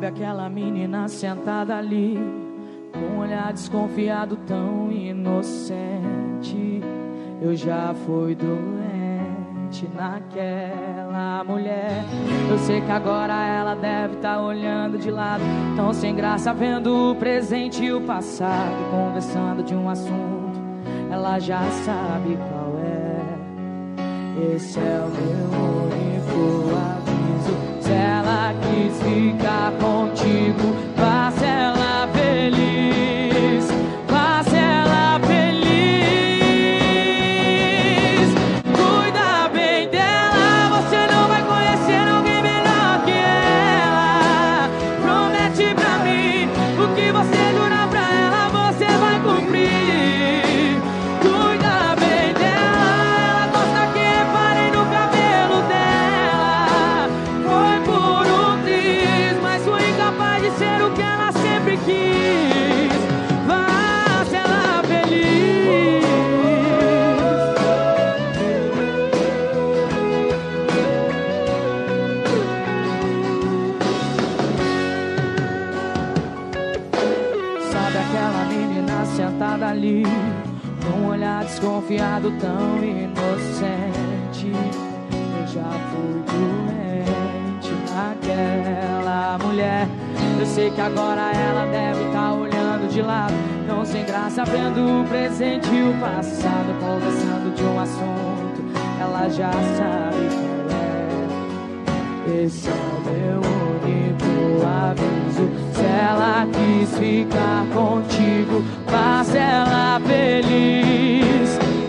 Sabe aquela menina sentada ali, com um olhar desconfiado tão inocente? Eu já fui doente naquela mulher. Eu sei que agora ela deve estar olhando de lado, tão sem graça, vendo o presente e o passado, conversando de um assunto, ela já sabe qual é. Esse é o meu único aviso. Se ela quis ficar contigo, faça ela feliz, faça ela feliz. Cuida bem dela, você não vai conhecer alguém melhor que ela. Promete pra mim, o que você jurar pra ela, você vai cumprir. Cuida bem dela, ela gosta que reparem no cabelo dela. Foi por um triz, mas foi incapaz de ser o que ela sempre quis. Faça ela feliz. Sabe aquela menina sentada ali, com um olhar desconfiado tão inocente? Eu já fui doente naquela mulher. Eu sei que agora ela deve estar olhando de lado, tão sem graça, vendo o presente e o passado, conversando de um assunto, ela já sabe qual é. Esse é o meu único aviso. Se ela quis ficar contigo, faça ela feliz,